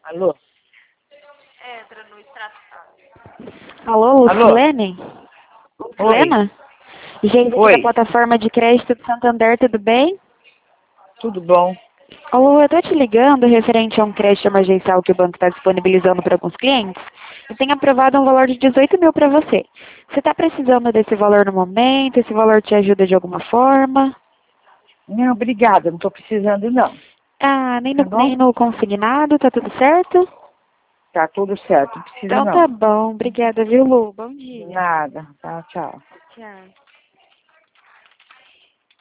Alô? Entra no extrato. Alô, Lucilene? Lucilena? Gente, aqui da plataforma de crédito do Santander, tudo bem? Tudo bom? Alô, eu tô te ligando referente a um crédito emergencial que o banco está disponibilizando para alguns clientes. E tem aprovado um valor de 18 mil para você. Você está precisando desse valor no momento? Esse valor te ajuda de alguma forma? Não, obrigada, não estou precisando não. Ah, nem Tá no, bom? nem no consignado, tá tudo certo? Tá tudo certo, não precisa Então tá não. bom, obrigada, viu, Lu? Bom dia. Nada, tá, tchau. Tchau.